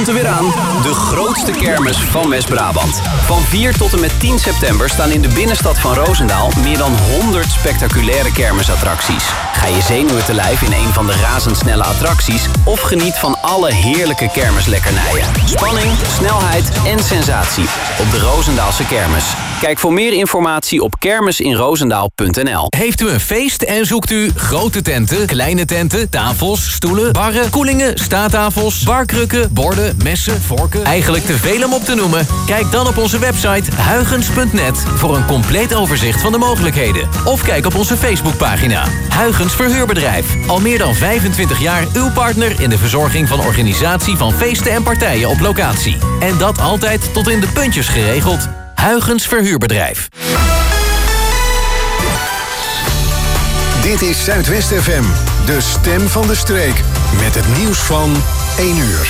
komt er weer aan. De grootste kermis van West-Brabant. Van 4 tot en met 10 september staan in de binnenstad van Roosendaal meer dan 100 spectaculaire kermisattracties. Ga je zenuwen te lijf in een van de razendsnelle attracties of geniet van alle heerlijke kermislekkernijen. Spanning, snelheid en sensatie op de Roosendaalse kermis. Kijk voor meer informatie op kermisinroosendaal.nl. Heeft u een feest en zoekt u grote tenten, kleine tenten, tafels, stoelen, barren, koelingen, staattafels, barkrukken, borden, messen, vorken? Eigenlijk te veel om op te noemen? Kijk dan op onze website huygens.net voor een compleet overzicht van de mogelijkheden. Of kijk op onze Facebookpagina. Huygens Verhuurbedrijf. Al meer dan 25 jaar uw partner in de verzorging van organisatie van feesten en partijen op locatie. En dat altijd tot in de puntjes geregeld. Huygens Verhuurbedrijf. Dit is Zuidwest FM, de stem van de streek. Met het nieuws van 1 uur.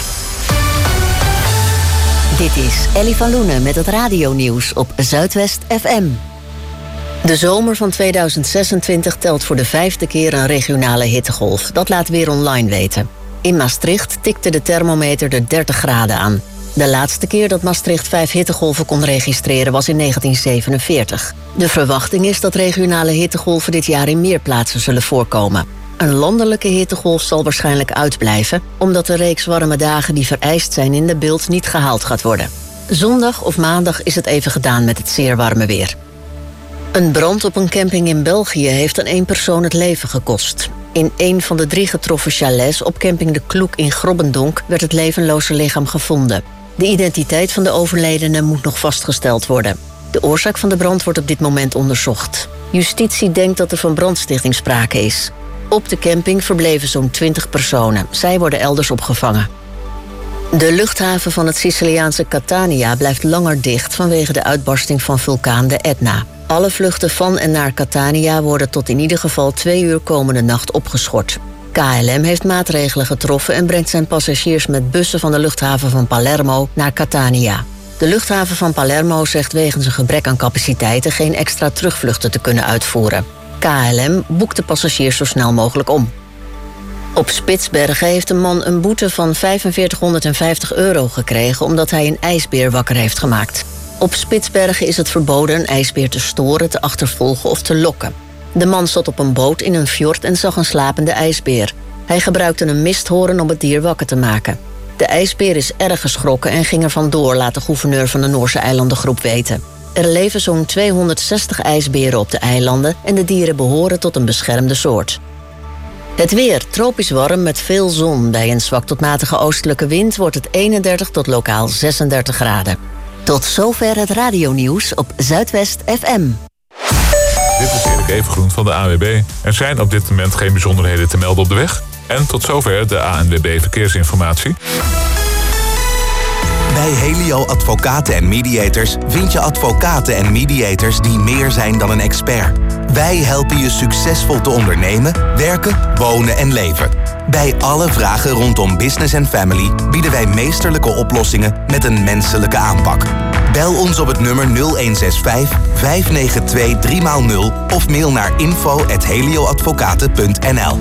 Dit is Ellie van Loenen met het radionieuws op Zuidwest FM. De zomer van 2026 telt voor de 5e keer een regionale hittegolf. Dat laat Weer Online weten. In Maastricht tikte de thermometer de 30 graden aan. De laatste keer dat Maastricht 5 hittegolven kon registreren was in 1947. De verwachting is dat regionale hittegolven dit jaar in meer plaatsen zullen voorkomen. Een landelijke hittegolf zal waarschijnlijk uitblijven, omdat de reeks warme dagen die vereist zijn in de beeld niet gehaald gaat worden. Zondag of maandag is het even gedaan met het zeer warme weer. Een brand op een camping in België heeft aan 1 persoon het leven gekost. In een van de 3 getroffen chalets op camping De Kloek in Grobbendonk werd het levenloze lichaam gevonden. De identiteit van de overledene moet nog vastgesteld worden. De oorzaak van de brand wordt op dit moment onderzocht. Justitie denkt dat er van brandstichting sprake is. Op de camping verbleven zo'n 20 personen. Zij worden elders opgevangen. De luchthaven van het Siciliaanse Catania blijft langer dicht vanwege de uitbarsting van vulkaan de Etna. Alle vluchten van en naar Catania worden tot in ieder geval 2 uur komende nacht opgeschort. KLM heeft maatregelen getroffen en brengt zijn passagiers met bussen van de luchthaven van Palermo naar Catania. De luchthaven van Palermo zegt wegens een gebrek aan capaciteiten geen extra terugvluchten te kunnen uitvoeren. KLM boekt de passagiers zo snel mogelijk om. Op Spitsbergen heeft een man een boete van €4550 gekregen omdat hij een ijsbeer wakker heeft gemaakt. Op Spitsbergen is het verboden een ijsbeer te storen, te achtervolgen of te lokken. De man zat op een boot in een fjord en zag een slapende ijsbeer. Hij gebruikte een misthoorn om het dier wakker te maken. De ijsbeer is erg geschrokken en ging er vandoor, laat de gouverneur van de Noorse eilandengroep weten. Er leven zo'n 260 ijsberen op de eilanden en de dieren behoren tot een beschermde soort. Het weer, tropisch warm met veel zon. Bij een zwak tot matige oostelijke wind wordt het 31 tot lokaal 36 graden. Tot zover het radionieuws op Zuidwest FM. Dit is Erik Evengroen van de ANWB. Er zijn op dit moment geen bijzonderheden te melden op de weg. En tot zover de ANWB Verkeersinformatie. Bij Helio Advocaten en Mediators vind je advocaten en mediators die meer zijn dan een expert. Wij helpen je succesvol te ondernemen, werken, wonen en leven. Bij alle vragen rondom business en family bieden wij meesterlijke oplossingen met een menselijke aanpak. Bel ons op het nummer 0165 592 3x0 of mail naar info@helioadvocaten.nl.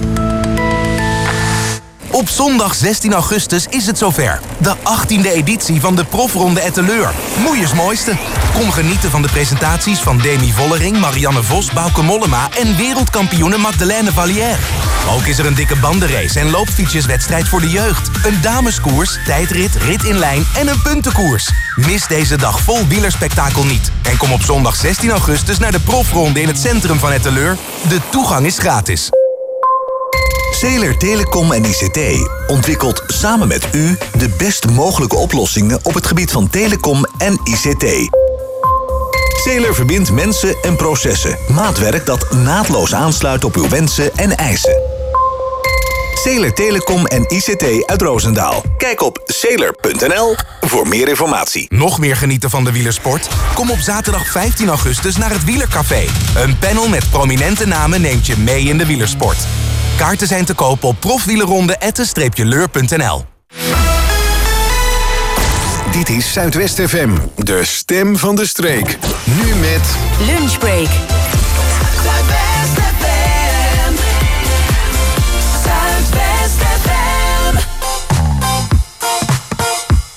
Op zondag 16 augustus is het zover. De 18e editie van de Profronde Etteleur. Moeiers mooiste. Kom genieten van de presentaties van Demi Vollering, Marianne Vos, Bauke Mollema en wereldkampioene Magdalene Vallière. Ook is er een dikke bandenrace en loopfietsjeswedstrijd voor de jeugd. Een dameskoers, tijdrit, rit in lijn en een puntenkoers. Mis deze dag vol wielerspektakel niet. En kom op zondag 16 augustus naar de Profronde in het centrum van Etteleur. De toegang is gratis. Zeeler Telecom en ICT ontwikkelt samen met u de best mogelijke oplossingen op het gebied van telecom en ICT. Zeeler verbindt mensen en processen. Maatwerk dat naadloos aansluit op uw wensen en eisen. Zeeler Telecom en ICT uit Roosendaal. Kijk op zeeler.nl voor meer informatie. Nog meer genieten van de wielersport? Kom op zaterdag 15 augustus naar het Wielercafé. Een panel met prominente namen neemt je mee in de wielersport. Kaarten zijn te koop op profwielerronde@leur.nl. Dit is Zuidwest FM, de stem van de streek. Nu met Lunchbreak. Zuidwest FM. Zuidwest FM.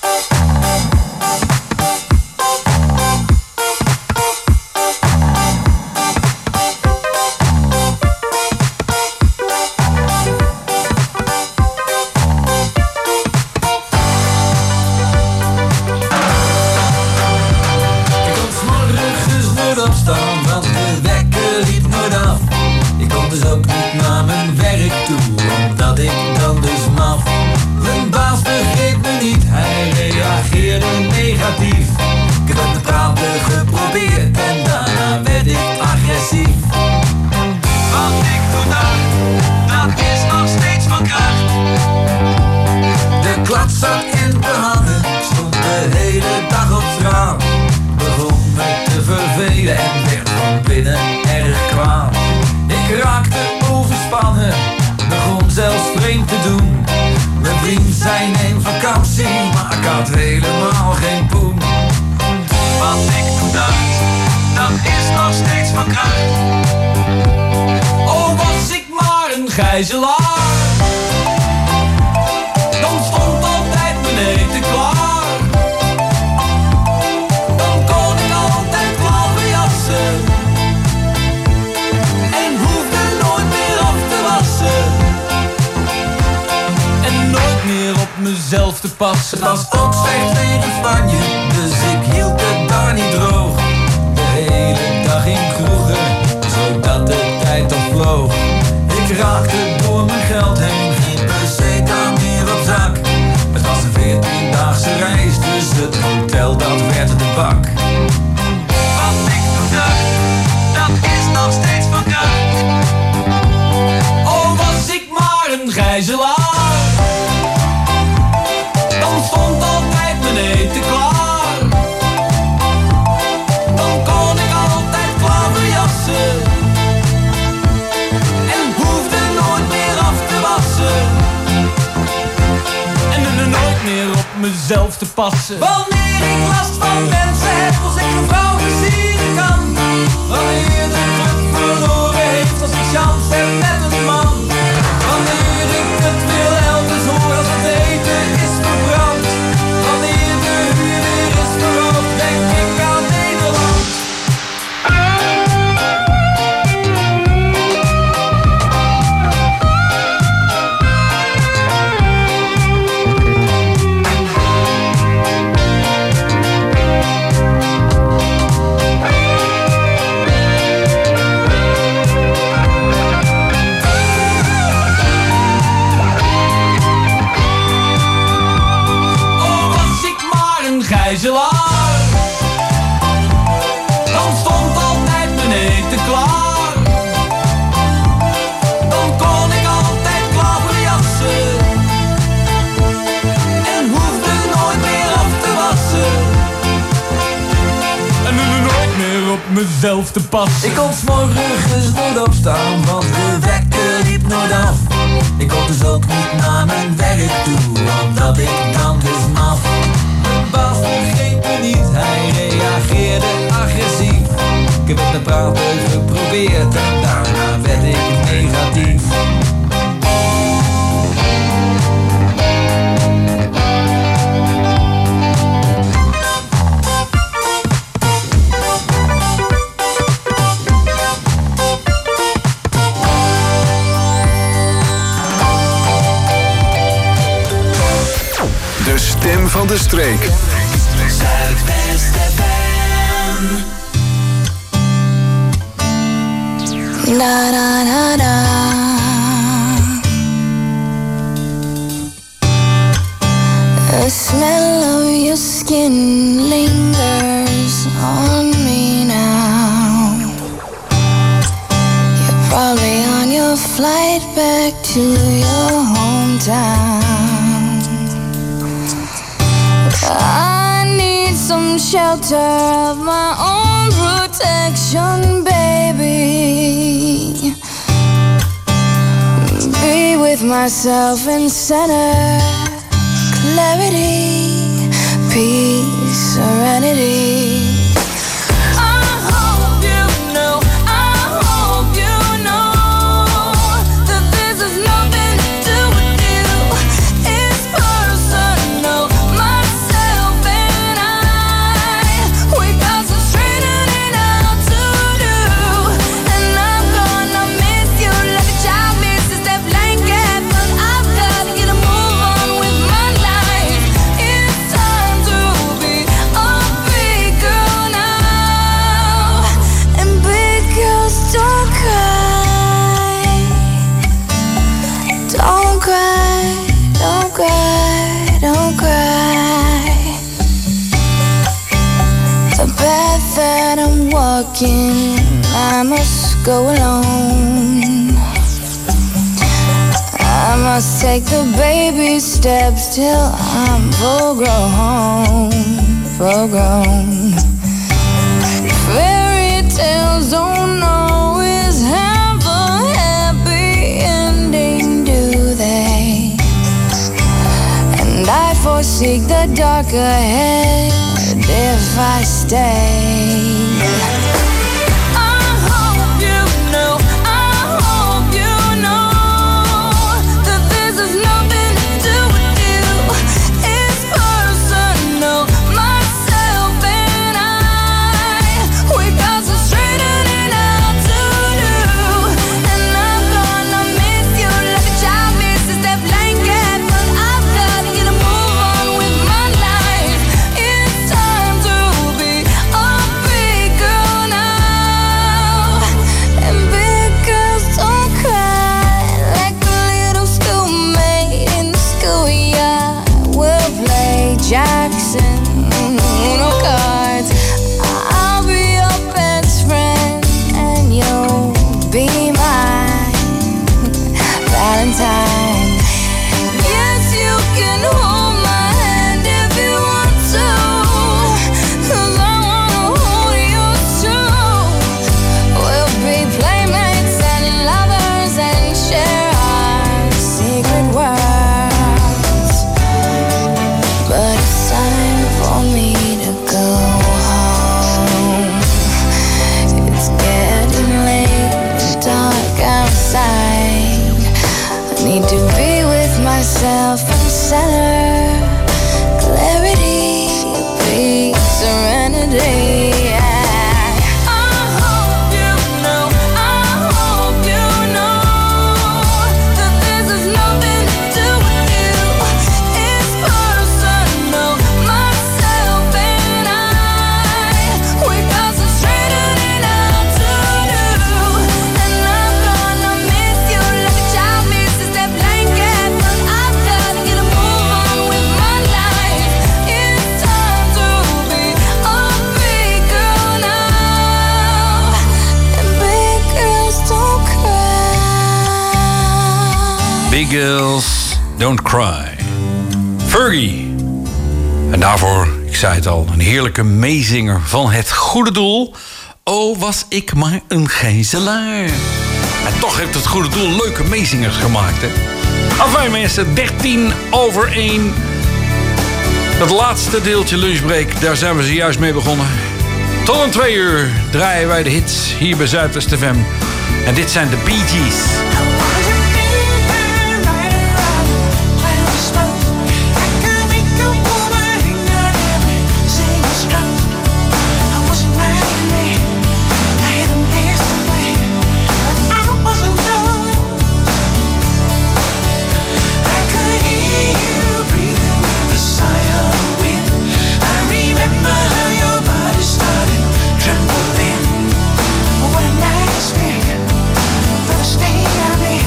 nooit opstaan, want de wekker liep nooit af. Ik kon dus ook niet naar mijn werk toe, omdat ik dan dus maf. Mijn baas begreep me niet, hij reageerde negatief. Ik heb het te praten geprobeerd en daarna werd ik agressief. Wat ik toen dacht, dat is nog steeds van kracht. De klap zat in de handen, stond de hele dag op straat. Begon me te vervelen en werd van binnen erg kwaad. Ik raakte overspannen, begon zelfs vreemd te doen. Mijn vriend zei neem vakantie, maar ik had helemaal geen poen. Wat ik toen dacht, dat is nog steeds van kracht. Oh, was ik maar een gijzelaar, dan stond altijd mijn eten klaar. Dan kon ik altijd klaverjassen en hoefde nooit meer af te wassen. En nooit meer op mezelf te passen. Het was ook slecht weer in Spanje, dus ik hield het daar niet droog. De hele dag in kroegen, zodat de tijd opvloog. Ik raakte door mijn geld heen, geen peseta meer op zak. Het was een 14-daagse reis, dus het hotel dat werd de bak. Wat ik toen dacht, dat is nog steeds van kracht. Oh, was ik maar een gijzelaar, dan stond altijd mijn eten klaar. Dan kon ik altijd klaverjassen en hoefde nooit meer af te wassen. En er nooit meer op mezelf te passen. Wanneer ik last van mensen heb, als ik een vrouw versieren kan. Wanneer de club verloren heeft, als ik chance heb met een man. Wanneer ik het wil elders hoor, als het eten is verbrand. Wanneer de huur weer is verhoogd, denk ik aan Nederland. Gijzelaar, dan stond altijd mijn eten klaar. Dan kon ik altijd klaverjassen en hoefde nooit meer af te wassen. En er nooit meer op mezelf te passen. Ik kon 's morgens nooit opstaan, want de wekker liep nooit af. Ik kon dus ook niet naar mijn werk toe, omdat ik dan dus maf. Mijn baas begreep me niet, hij reageerde agressief. Ik heb het met praten geprobeerd en daarna werd ik negatief. De stem van de streek. Zuidwest FM. Da da da da. The smell of your skin lingers on me now. You're probably on your flight back to your hometown. I need some shelter of my own protection, baby. Be with myself in center, clarity, peace, serenity. thinking I must go alone. I must take the baby steps till I'm full grown. Fairy tales don't always have a happy ending, do they? And I foresee the dark ahead if I stay. Myself and center, clarity, peace, serenity. Big Girls Don't Cry. Fergie. En daarvoor, ik zei het al, een heerlijke meezinger van het goede doel. Oh, was ik maar een gijzelaar. En toch heeft het goede doel leuke meezingers gemaakt, hè? Afijn mensen, 1:13. Dat laatste deeltje lunchbreak, daar zijn we zojuist mee begonnen. Tot een 2 uur draaien wij de hits hier bij Zuidwest FM. En dit zijn de Bee Gees. What a nice thing, but stay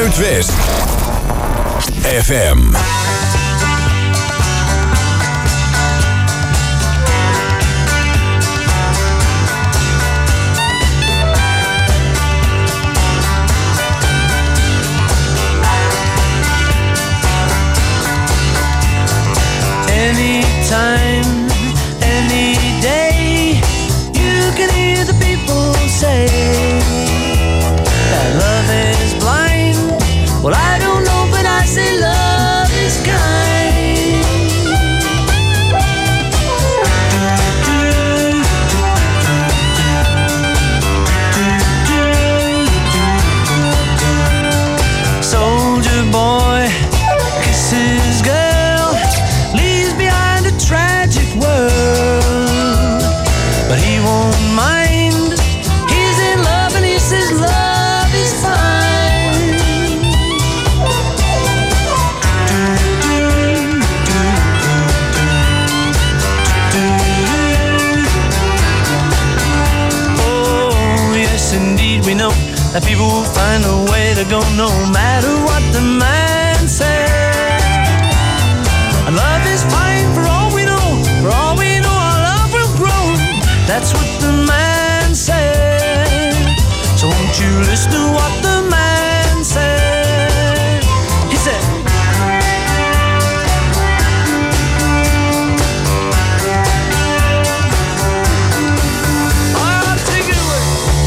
Zuidwest FM. Anytime, any day, you can hear the people say that love is blind. Well, I don't know, but I say love is kind. Soldier boy kisses girl, leaves behind a tragic world, but he won't mind. He's in love and he says love is fine. Oh, yes, indeed, we know that people will find a way to go no matter what the man says. And love is fine for all we know. For all we know, our love will grow. That's what the man said. So won't you listen to what the man said? He said, oh, take it away.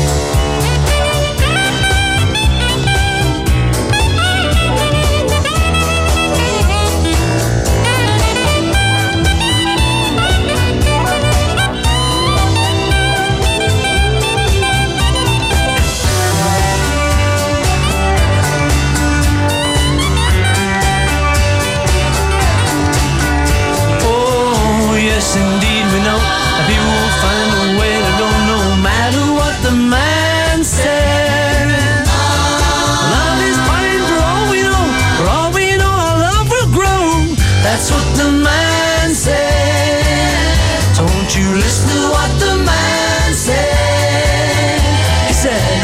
Oh, yes, indeed, we know that people will find a way to go no matter what the man said. Love is fine for all we know. For all we know, our love will grow. That's what the man said. So won't you listen to what the man said? He said,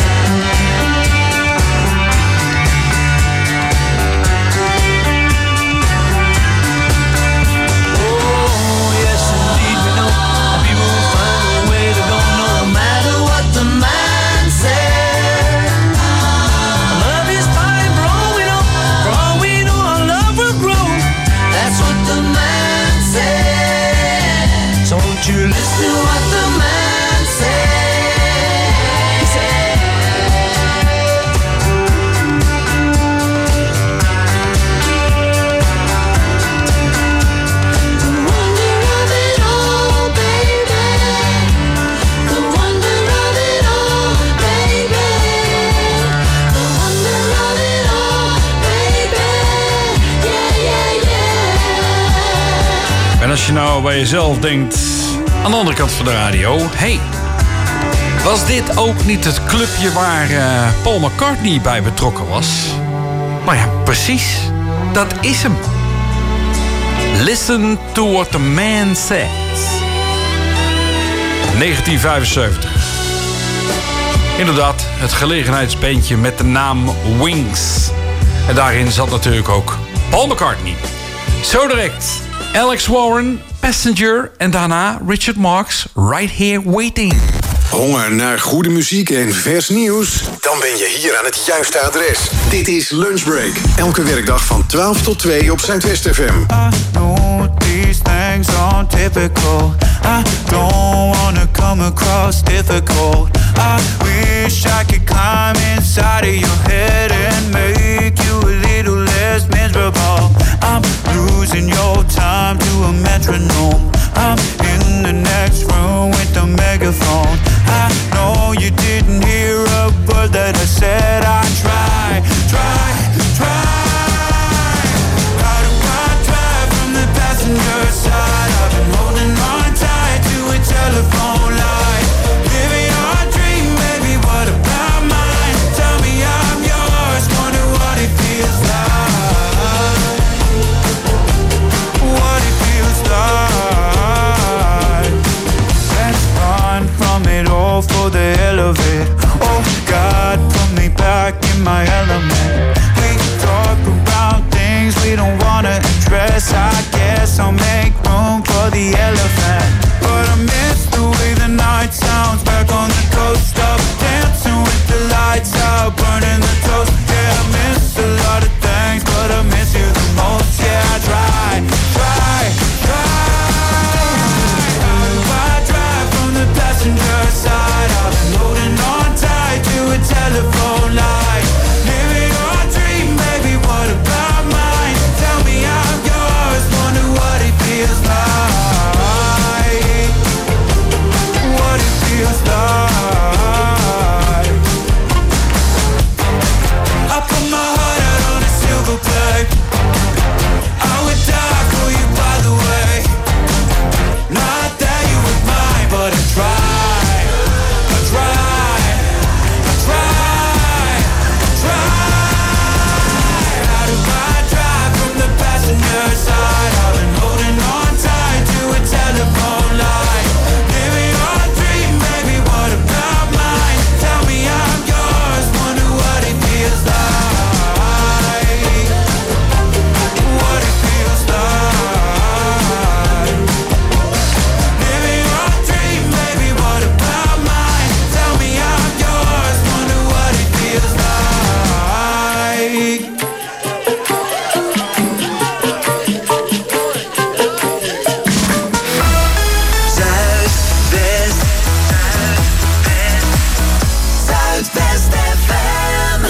oh, yes, indeed, we know that people will find a way to go no matter what the man said. Love is fine for all we know. For all we know, our love will grow. That's what the man said. So won't you listen to what the man said? He said, the wonder of it all, baby. The wonder of it all, baby. The wonder of it all, baby. Yeah, yeah, yeah. En als je nou bij jezelf denkt, aan de andere kant van de radio, hey, was dit ook niet het clubje waar Paul McCartney bij betrokken was? Nou ja, precies, dat is hem. Listen to what the man says. 1975. Inderdaad, het gelegenheidsbandje met de naam Wings. En daarin zat natuurlijk ook Paul McCartney. Zo direct Alex Warren, Passenger en daarna Richard Marx, Right Here Waiting. Honger naar goede muziek en vers nieuws? Dan ben je hier aan het juiste adres. Dit is Lunchbreak. Elke werkdag van 12 tot 2 op Zuidwest FM. I know these things aren't typical. I don't wanna come across difficult. I wish I could climb inside of your head and make you a little less miserable. I'm losing your time to a metronome. I'm in the next room with the megaphone. I know you didn't hear a word that I said. I try. How do I drive from the passenger side? I've been holding on tight to a telephone line. Living our dream, baby, what about mine? Tell me I'm yours, wonder what it feels like. What it feels like. Let's run from it all for the hell of it. Oh God, put me back in my element. We I guess I'll make room for the elephant. But I miss the way the night sounds back on the coast. Up dancing with the lights out, burning the toast. Yeah, I miss a lot of things, but I miss you the most. Yeah, I try. I drive from the passenger side. I've been holding on tight to a telephone line. Living your dream, baby, what about mine? Tell me I'm yours, wonder what it feels like. What it feels like. I put my heart out on a silver plate. I would die for you, by the way. Not that you were mine, but I tried. How do I drive from the passenger side? I've been holding on tight to a telephone line. Living your dream, baby, what about mine? Tell me I'm yours, wonder what it feels like. What it feels like. Living your dream, baby, what about mine? Tell me I'm yours, wonder what it feels like. Zuidwest FM.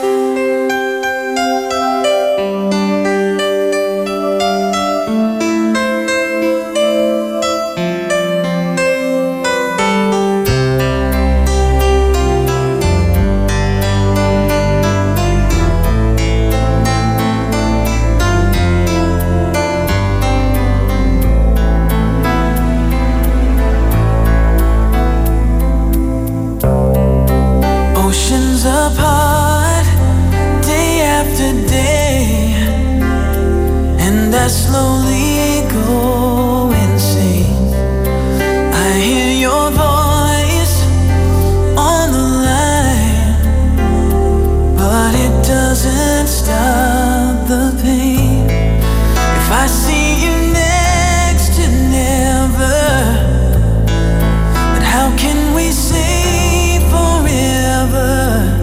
Oceans apart, day after day, and I slowly go insane. I hear your voice on the line, but it doesn't stop the pain. If I see you next to never, but how can we say forever?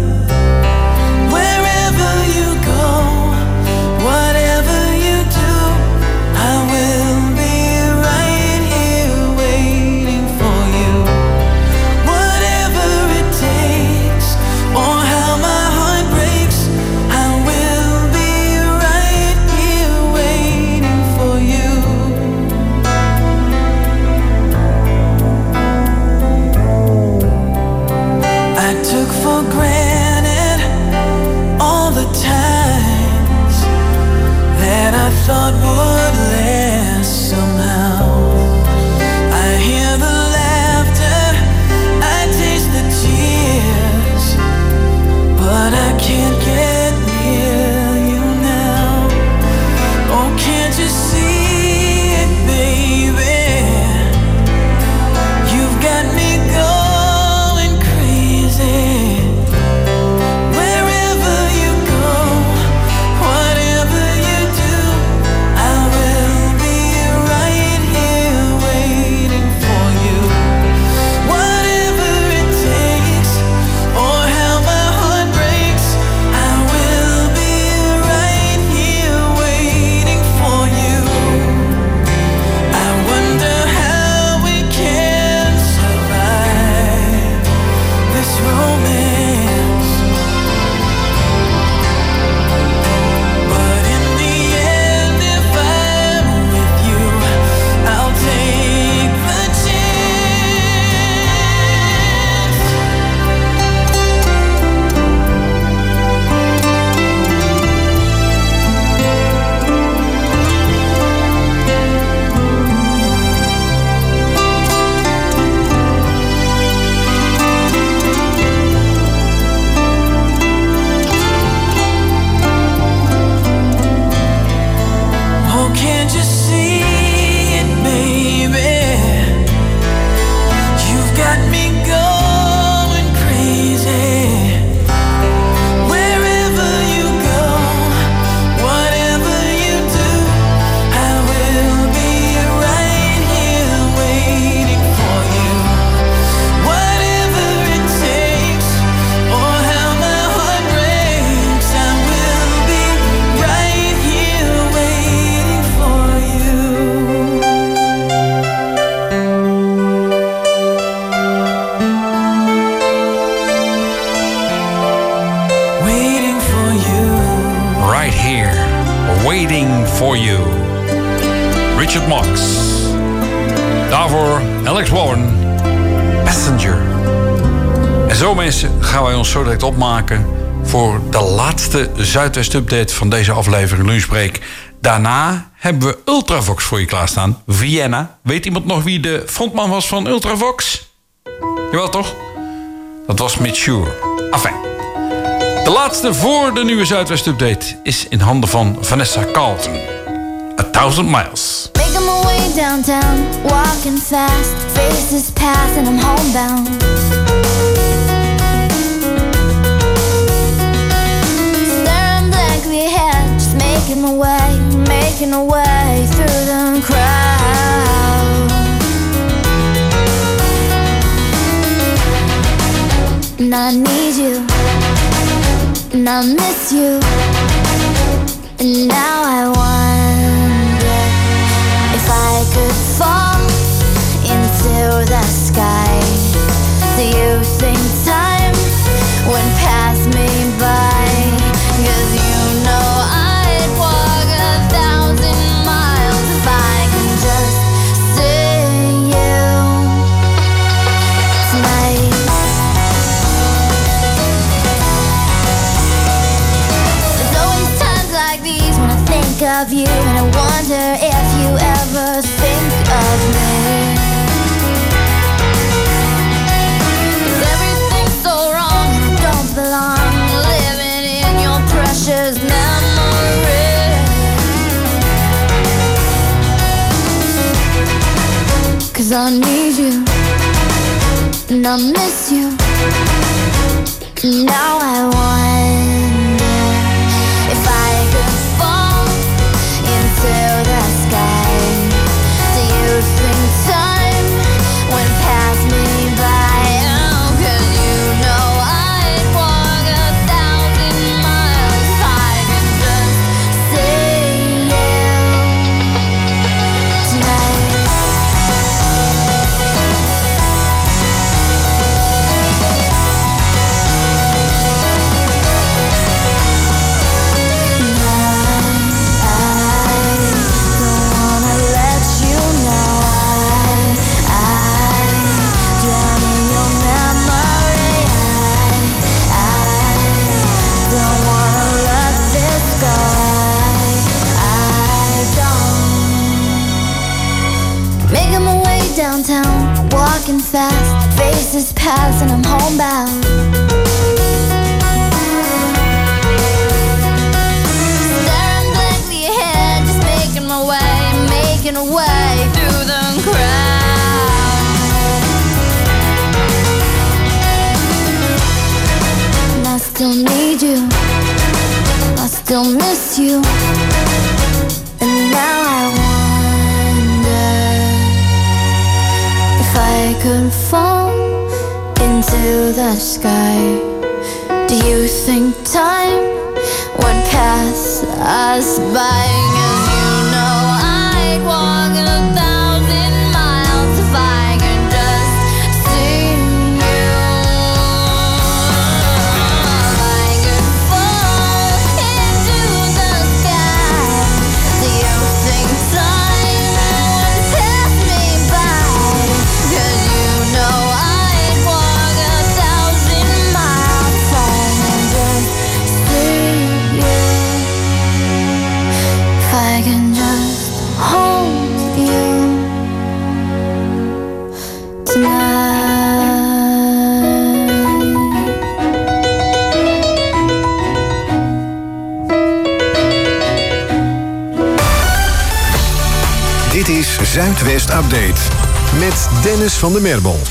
Wherever you go, whatever you do, I will be right here waiting for you. Whatever it takes, or how my heart breaks, I will be right here waiting for you. I took for granted all the times that I thought would last somehow. I hear the laughter, I taste the tears, but I can't get near you now. Oh, can't you see it, baby? You've got me going crazy. Wherever you go, whatever you do, I will Right Here, Waiting For You. Richard Marx. Daarvoor Alex Warren, Passenger. En zo mensen gaan wij ons zo direct opmaken voor de laatste Zuidwest-update van deze aflevering Lunchbreak. Daarna hebben we Ultravox voor je klaarstaan. Vienna. Weet iemand nog wie de frontman was van Ultravox? Jawel toch? Dat was Mitch Shure. Enfin. De laatste voor de nieuwe Zuidwest-update is in handen van Vanessa Carlton. 1000 Miles. Making my way downtown, walking fast, faces pass and I'm homebound. Staring blankly ahead, just making my way through the crowd. And I need you, and I miss you, and now I wonder if I could fall into the sky. Do you think time would pass me by? 'Cause you know I'd walk 1,000 miles if I can just see you tonight. There's always times like these when I think of you, and I wonder if you ever think of me. 'Cause everything's so wrong and I don't belong, living in your precious memory. 'Cause I need you and I miss you, and now I wonder if I could fall into the sky. Do you think time would pass me by? Oh, 'cause you know I'd walk 1,000 miles if I could just see you tonight. Making my way downtown, walking fast, faces pass and I'm homebound. Staring blankly ahead, just making my way through the crowd. And I still need you, I still miss you, and now I wonder if I could fall into the sky. Do you think time would pass us by? 'Cause you know I'd walk 1,000 miles if I could just see you. If I could fall into the sky, do you think time would pass me by? 'Cause you know I'd walk 1,000 miles if I can just see you. If I can just hold you tonight. Dit is Zuidwest Update met Dennis van der Merbel.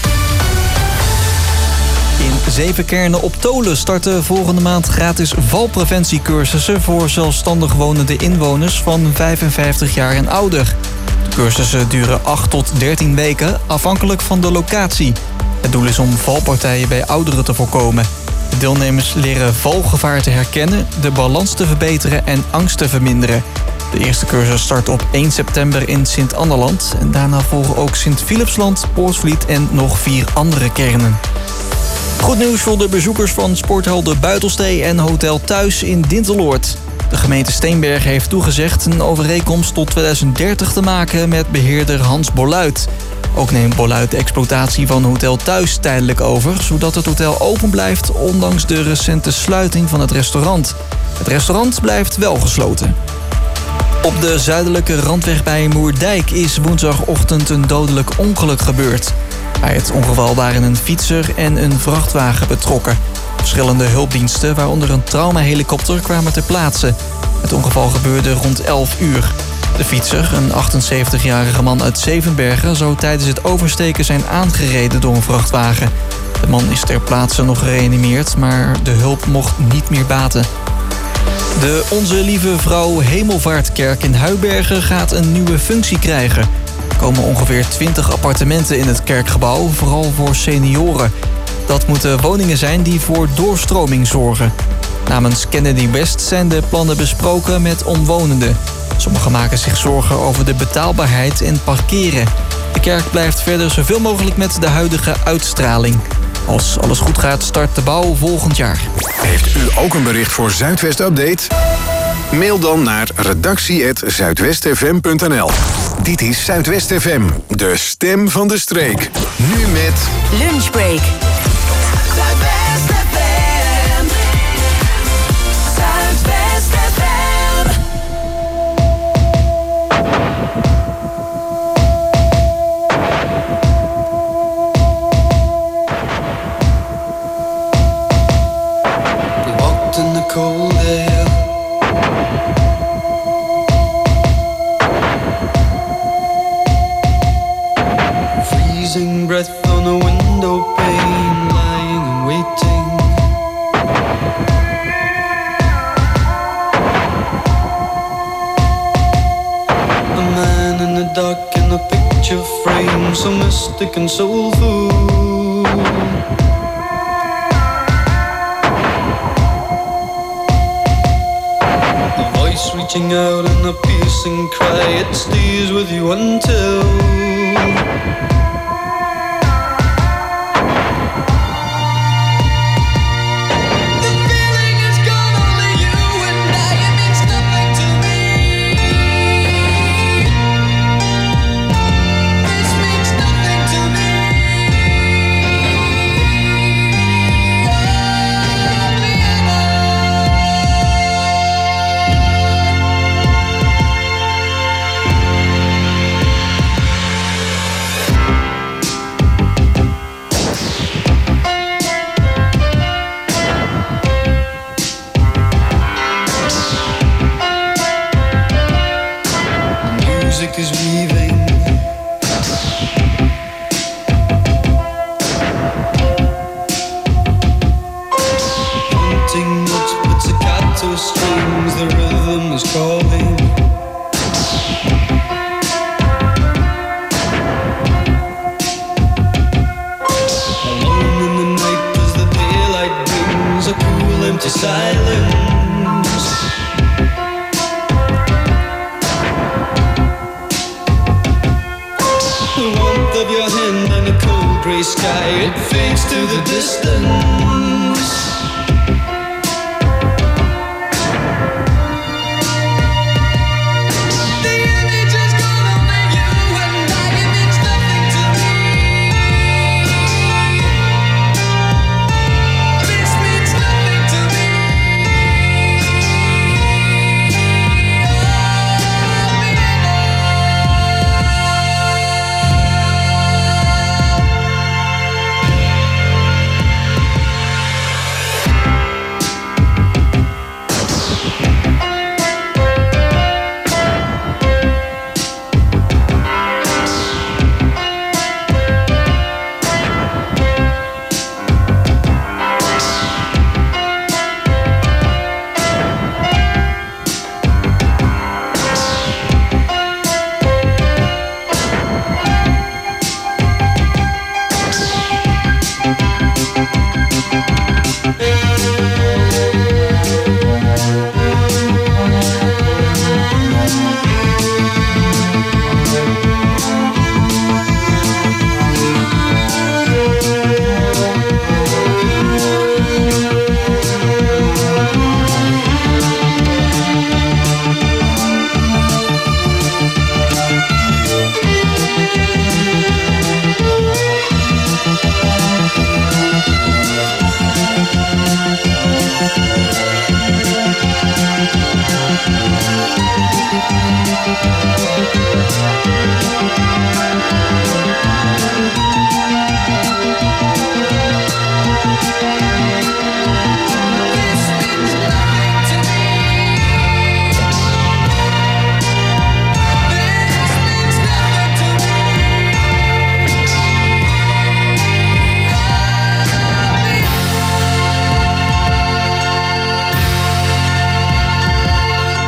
In 7 kernen op Tolen starten volgende maand gratis valpreventiecursussen voor zelfstandig wonende inwoners van 55 jaar en ouder. De cursussen duren 8 tot 13 weken, afhankelijk van de locatie. Het doel is om valpartijen bij ouderen te voorkomen. De deelnemers leren valgevaar te herkennen, de balans te verbeteren en angst te verminderen. De eerste cursus start op 1 september in Sint-Anneland. En daarna volgen ook Sint-Philipsland, Poortvliet en nog 4 andere kernen. Goed nieuws voor de bezoekers van sporthal De Buitelstee en Hotel Thuis in Dinteloord. De gemeente Steenbergen heeft toegezegd een overeenkomst tot 2030 te maken met beheerder Hans Borluit. Ook neemt Borluit de exploitatie van Hotel Thuis tijdelijk over, zodat het hotel open blijft ondanks de recente sluiting van het restaurant. Het restaurant blijft wel gesloten. Op de zuidelijke randweg bij Moerdijk is woensdagochtend een dodelijk ongeluk gebeurd. Bij het ongeval waren een fietser en een vrachtwagen betrokken. Verschillende hulpdiensten, waaronder een traumahelikopter, kwamen ter plaatse. Het ongeval gebeurde rond 11 uur. De fietser, een 78-jarige man uit Zevenbergen, zou tijdens het oversteken zijn aangereden door een vrachtwagen. De man is ter plaatse nog gereanimeerd, maar de hulp mocht niet meer baten. De Onze Lieve Vrouw Hemelvaartkerk in Huibergen gaat een nieuwe functie krijgen. Er komen ongeveer 20 appartementen in het kerkgebouw, vooral voor senioren. Dat moeten woningen zijn die voor doorstroming zorgen. Namens Kennedy West zijn de plannen besproken met omwonenden. Sommigen maken zich zorgen over de betaalbaarheid en parkeren. De kerk blijft verder zoveel mogelijk met de huidige uitstraling. Als alles goed gaat, start de bouw volgend jaar. Heeft u ook een bericht voor Zuidwest Update? Mail dan naar redactie@zuidwestfm.nl. Dit is Zuidwest FM, de stem van de streek. Nu met Lunchbreak. Zuidwest FM. Zuidwest FM. We walked in the cold air. Freezing breath on a window pane, lying and waiting. A man in the dark in a picture frame, so mystic and soulful. A voice reaching out in a piercing cry, it stays with you until is weaving. Haunting notes, pizzicato strings, the rhythm is calling. Alone in the night as the daylight brings a cool empty silence. Of your hand on a cold grey sky, it fades to the distance. The image has gone only you and I, it means nothing to me. This means nothing to me.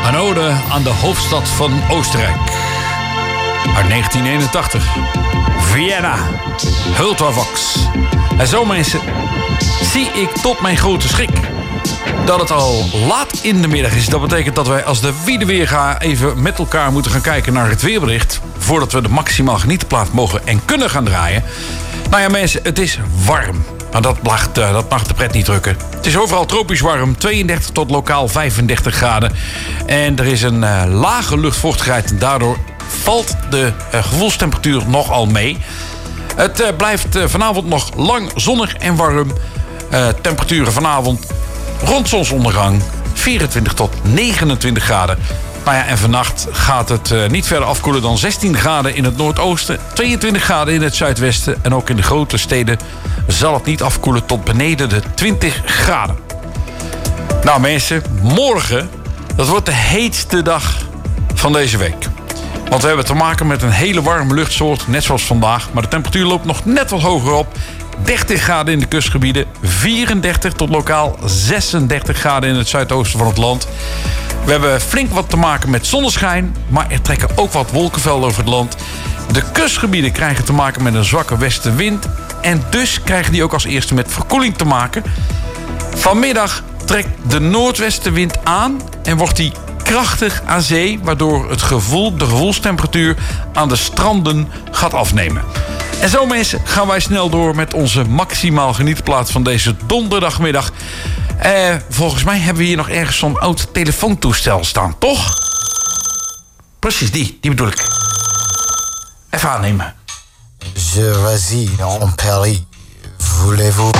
Een ode aan de hoofdstad van Oostenrijk. Uit 1981. Vienna. Hultwavox. En zo mensen, zie ik tot mijn grote schrik dat het al laat in de middag is. Dat betekent dat wij als de Wiedeweerga even met elkaar moeten gaan kijken naar het weerbericht, voordat we de maximaal genietenplaat mogen en kunnen gaan draaien. Nou ja mensen, het is warm. Maar dat mag de pret niet drukken. Het is overal tropisch warm, 32 tot lokaal 35 graden. En er is een lage luchtvochtigheid en daardoor valt de gevoelstemperatuur nogal mee. Het blijft vanavond nog lang zonnig en warm. Temperaturen vanavond rond zonsondergang 24 tot 29 graden. Nou ja, en vannacht gaat het niet verder afkoelen dan 16 graden in het noordoosten, 22 graden in het zuidwesten en ook in de grote steden zal het niet afkoelen tot beneden de 20 graden. Nou mensen, morgen, dat wordt de heetste dag van deze week. Want we hebben te maken met een hele warme luchtsoort, net zoals vandaag. Maar de temperatuur loopt nog net wat hoger op. 30 graden in de kustgebieden, 34 tot lokaal 36 graden in het zuidoosten van het land. We hebben flink wat te maken met zonneschijn, maar er trekken ook wat wolkenvelden over het land. De kustgebieden krijgen te maken met een zwakke westenwind en dus krijgen die ook als eerste met verkoeling te maken. Vanmiddag trekt de noordwestenwind aan en wordt die krachtig aan zee, waardoor de gevoelstemperatuur aan de stranden gaat afnemen. En zo mensen gaan wij snel door met onze maximaal genietenplaat van deze donderdagmiddag. Volgens mij hebben we hier nog ergens zo'n oud telefoontoestel staan, toch? Precies, die bedoel ik. Even aannemen. Je vas-y en Paris. Voulez-vous...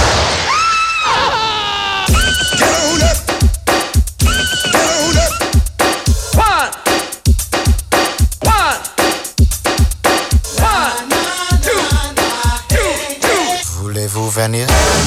Voulez-vous venir?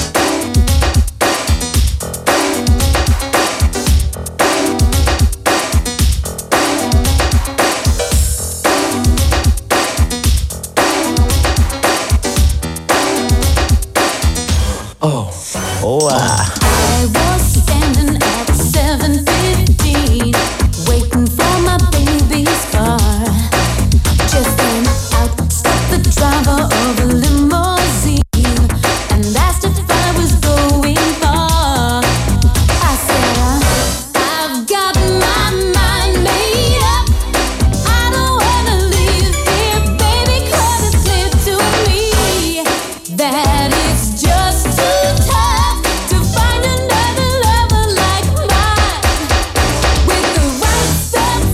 Oh, I was standing at 7:15, waiting for my baby's car. Just came out, stopped the driver of a limousine and asked if I was going far. I said, I've got my mind made up. I don't wanna live here, baby, 'cause it's clear to me that it's just too tough to find another lover like mine with the right stuff.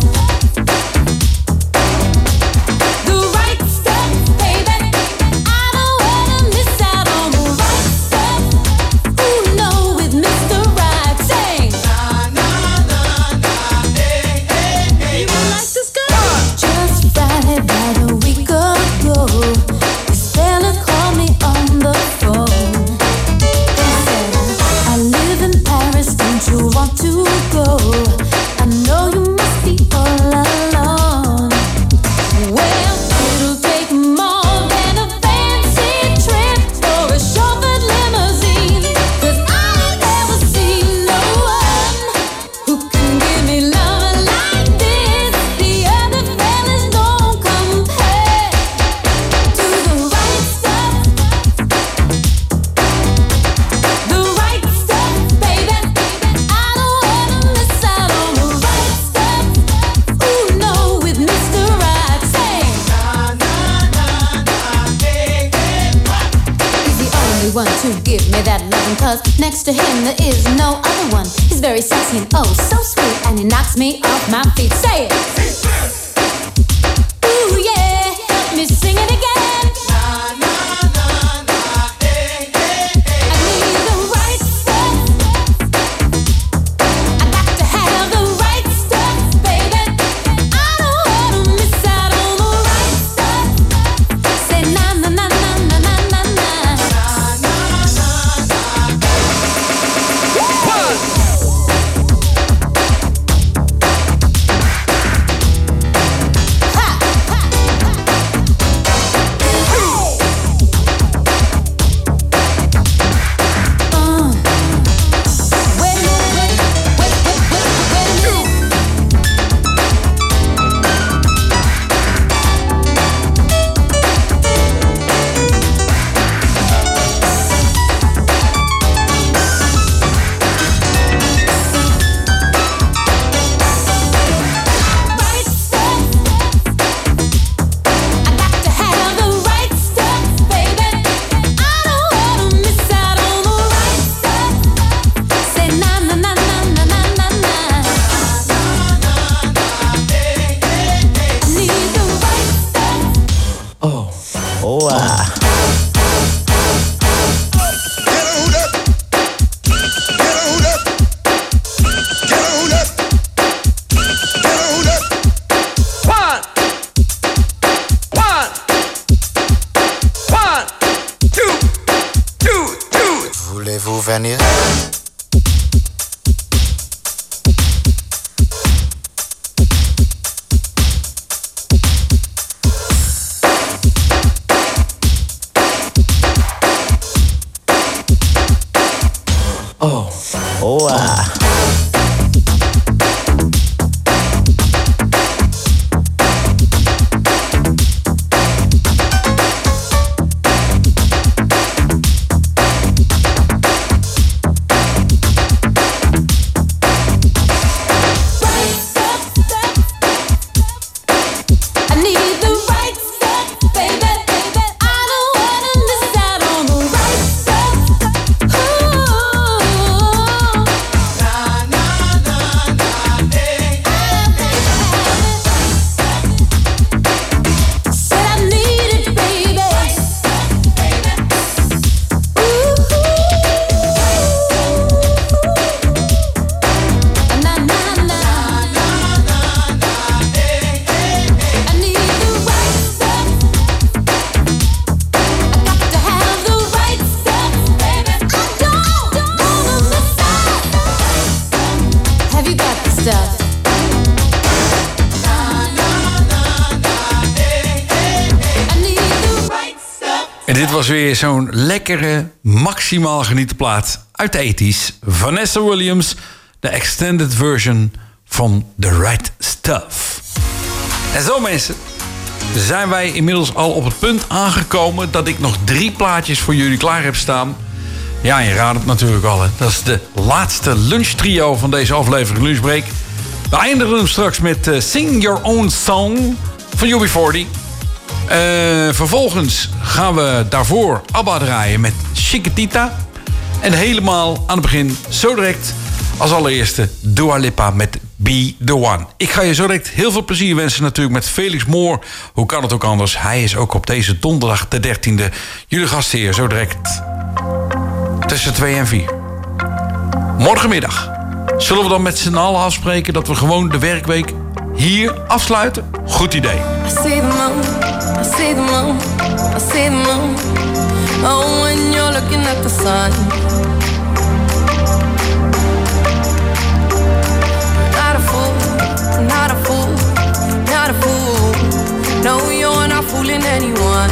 The right stuff, baby. I don't wanna miss out on the right stuff. Ooh, no, with Mr. Right. Sing. Na, na, na, na, hey, hey, hey. You like this girl? Just Friday, about a week ago, this fella called me on the phone. He said, I live in Paris, don't you want to go? I know you must be all alone. Well, it'll take more than a fancy trip or a chauffeured limousine, 'cause I've never seen no one who can give me love like this. The other fellas don't compare to the right stuff. The right stuff, baby. I don't wanna miss out on the right stuff. Ooh, no, with Mr. Right. Sing. Na, na, na, na, hey, hey, He's the only one to give me that loving, 'cause next to him there is no other one. He's very sexy and oh so sweet, and he knocks me off my feet. Say it. Ooh yeah, help me sing it again. Na, na, na, na, hey, hey, hey. I need the right stuff. I got to have the right stuff, baby. I don't wanna miss out on the right stuff. Say na na na na na na na na. Voulez-vous venir? En dit was weer zo'n lekkere, maximaal genieten plaat uit de 80's. Vanessa Williams, de extended version van The Right Stuff. En zo mensen, zijn wij inmiddels al op het punt aangekomen dat ik nog 3 plaatjes voor jullie klaar heb staan. Ja, je raadt het natuurlijk al. Hè. Dat is de laatste lunchtrio van deze aflevering Lunchbreak. We eindigen hem straks met Sing Your Own Song van UB40. Vervolgens gaan we daarvoor ABBA draaien met Chiquitita. En helemaal aan het begin, zo direct, als allereerste Dua Lipa met Be The One. Ik ga je zo direct heel veel plezier wensen natuurlijk met Felix Moore. Hoe kan het ook anders? Hij is ook op deze donderdag de 13e. Jullie gastheer zo direct tussen 2 en 4. Morgenmiddag zullen we dan met z'n allen afspreken dat we gewoon de werkweek hier afsluiten? Goed idee. I see the moon, I see the moon, I see the moon. Oh, when you're looking at the sun. Not a fool, not a fool, not a fool. No, you're not fooling anyone.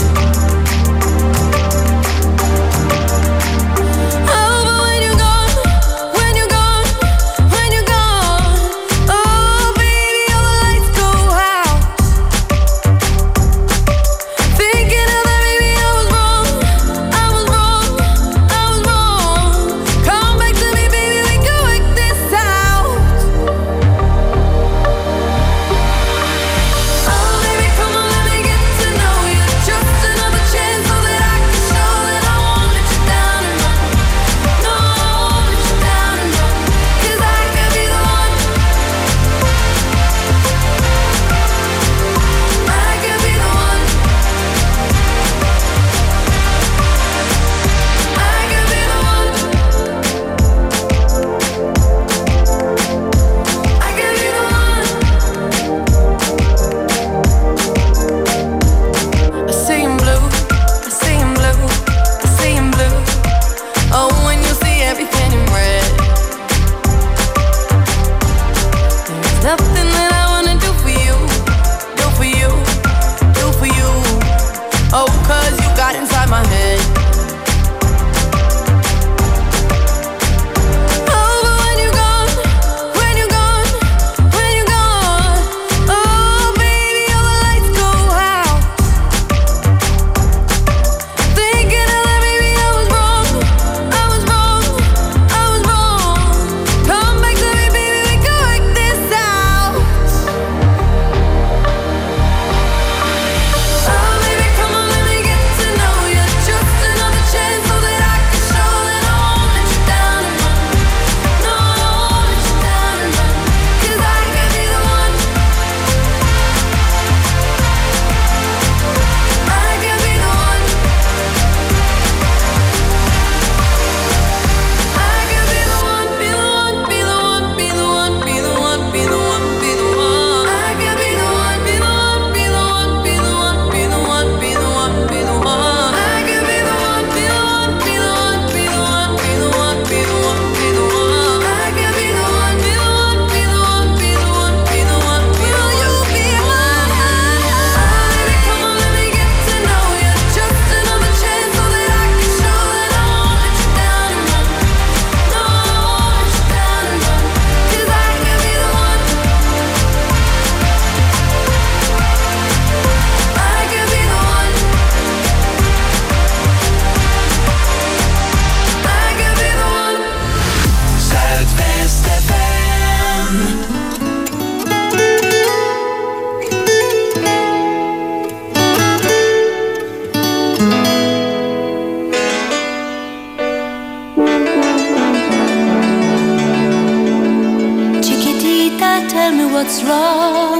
tell me what's wrong.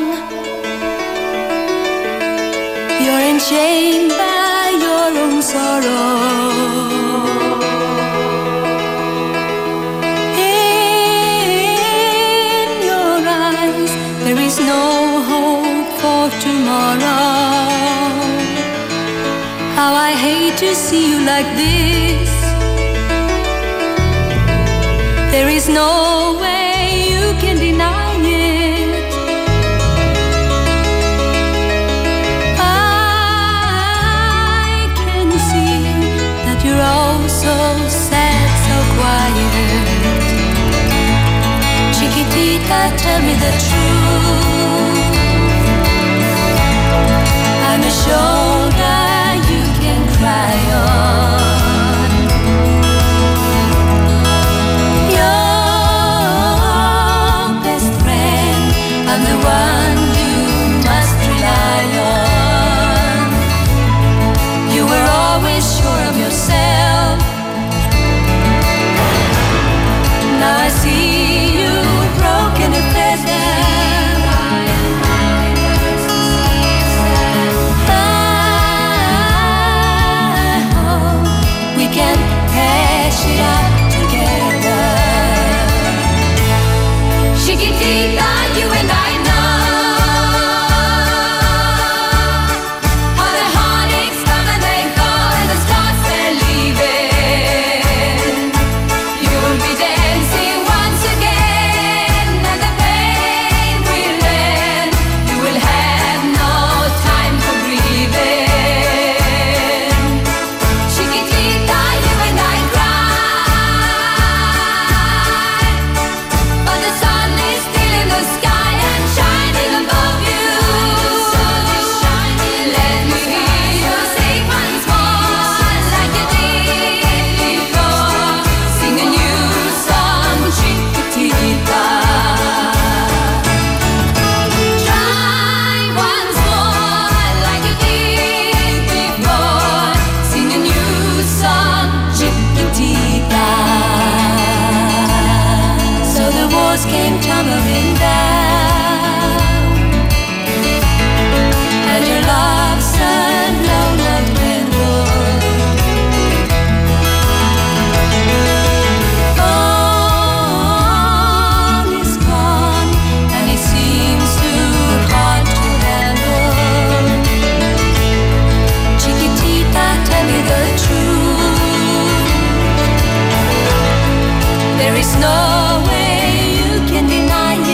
You're enchained by your own sorrow. In your eyes there is no hope for tomorrow. How I hate to see you like this. There is no way you can deny it. I can see that you're all so sad, so quiet. Chiquitita, tell me the truth. I'm a shoulder you can cry on. I'm the one you must rely on. You were always sure of yourself. Now I see you broken and feathered. We can hash it out together. Chiquitita, you and I know how the heartaches come and they go and the stars they're leaving. You'll be dancing once again and the pain will end. You will have no time for grieving. Chiquitita, you and I cry, but the sun is still in the sky and shining above you. Let me hear you sing once more like you did before. Sing a new song, Chiquitita. Try once more like you did before. Sing a new song, Chiquitita. So the walls came tumbling down, and your love's alone and dwindled. All is gone, and it seems too hard to handle. Chiquitita, tell me the truth. There is no way you can deny it.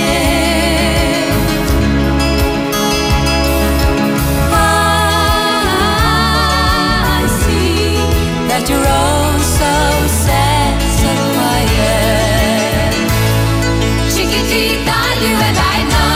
I see that you're all so sad, so quiet. Chiquitita, you and I know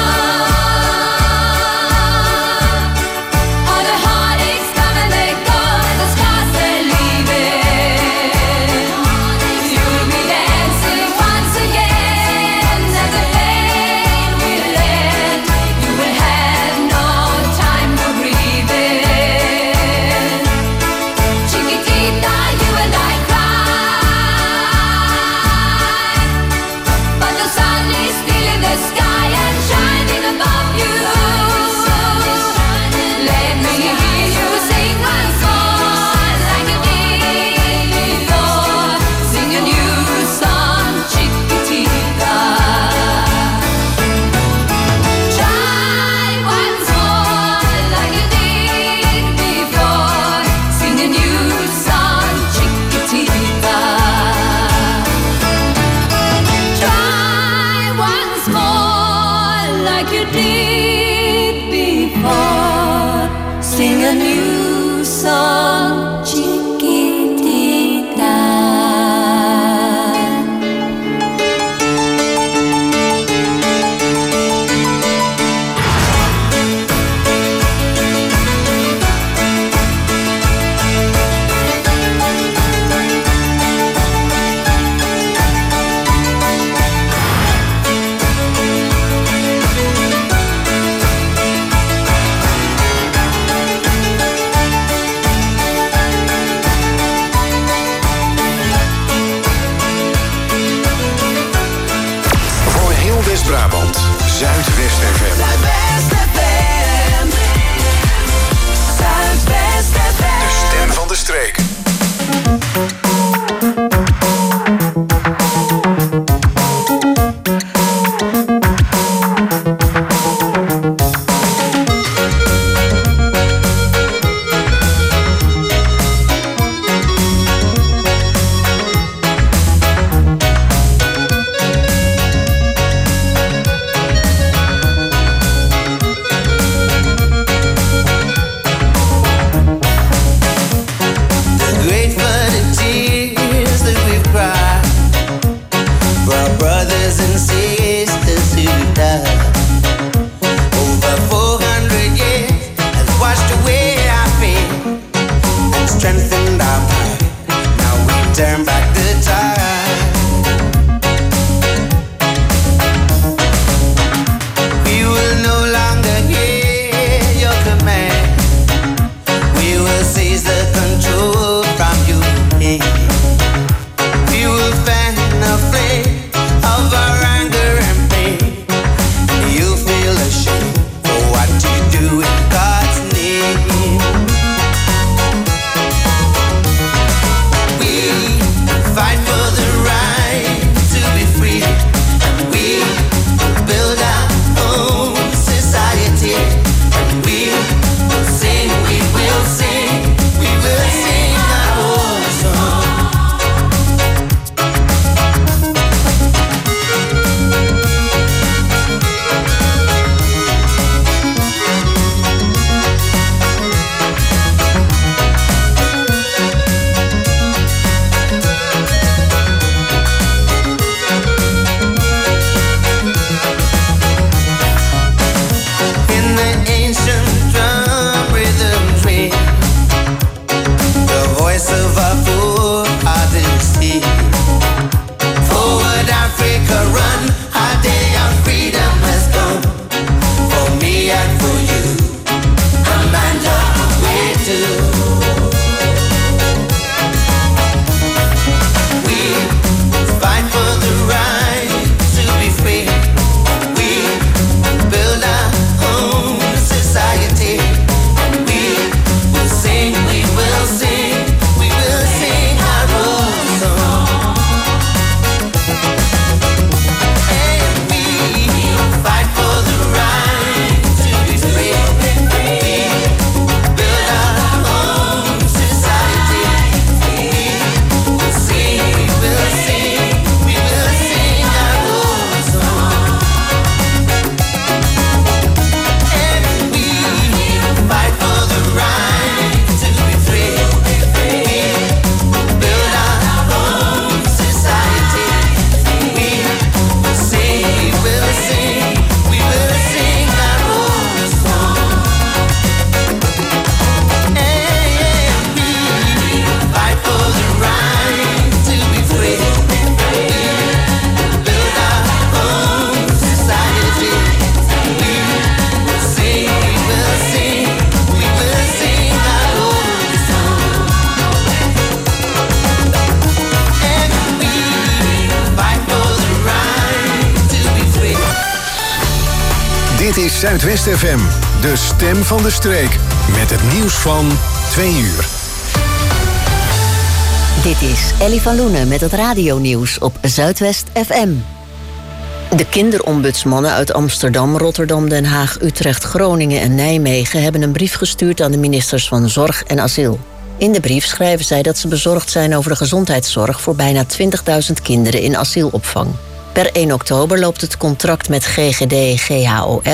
how the heartaches come and they go and the stars they're leaving. You'll be dancing once again and the pain will end. You will have no time for grieving. Chiquitita, you and I cry, but the sun is still in the sky and shining above you. Let me hear you sing once more like you did before. Sing a new song, Chiquitita. Try once more like you did before. Sing a new song, Chiquitita. Try once more like you did before. Sing a new song, Chiquitita. Dit is Zuidwest FM, de stem van de streek. Met het nieuws van 2 uur. Dit is Ellie van Loenen met het radionieuws op Zuidwest FM. De kinderombudsmannen uit Amsterdam, Rotterdam, Den Haag, Utrecht, Groningen en Nijmegen hebben een brief gestuurd aan de ministers van Zorg en Asiel. In de brief schrijven zij dat ze bezorgd zijn over de gezondheidszorg voor bijna 20.000 kinderen in asielopvang. Per 1 oktober loopt het contract met GGD-GHOR